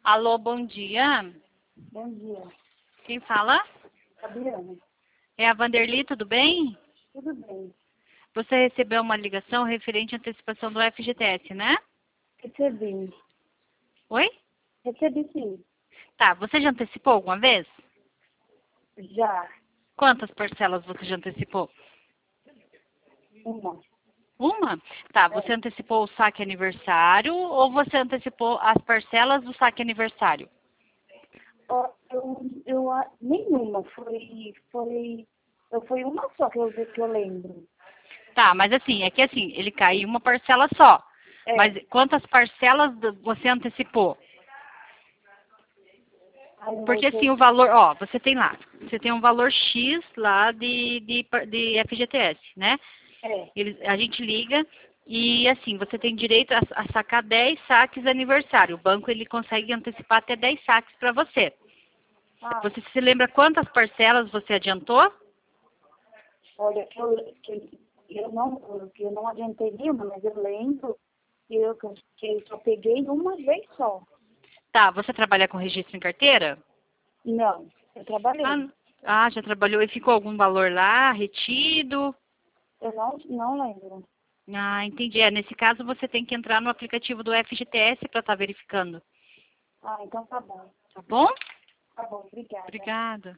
Alô, bom dia. Bom dia. Quem fala? Fabiana. É a Vanderly, tudo bem? Tudo bem? Você recebeu uma ligação referente à antecipação do FGTS, né? Recebi. Oi? Recebi sim. Tá, você já antecipou alguma vez? Já. Quantas parcelas você já antecipou? Uma. Uma? Tá, É. você antecipou o saque aniversário ou você antecipou as parcelas do saque aniversário? Nenhuma. Foi uma só que eu lembro. Tá, mas assim, ele caiu uma parcela só. É. Mas quantas parcelas você antecipou? Aí não Porque vai assim, ser. o valor, ó, você tem um valor X lá de FGTS, né? É. A gente liga e assim, você tem direito a sacar 10 saques aniversário. O banco ele consegue antecipar até 10 saques para você. Ah, Você se lembra quantas parcelas você adiantou? olha, que eu não adiantei nenhuma, mas eu lembro que eu só peguei uma vez só. Tá, você trabalha com registro em carteira? Não, eu trabalhei. Ah, já trabalhou e ficou algum valor lá retido? Eu não lembro. Ah, entendi. Nesse caso você tem que entrar no aplicativo do FGTS para estar verificando. Ah, então tá bom. Tá bom? Tá bom, obrigada. Obrigada.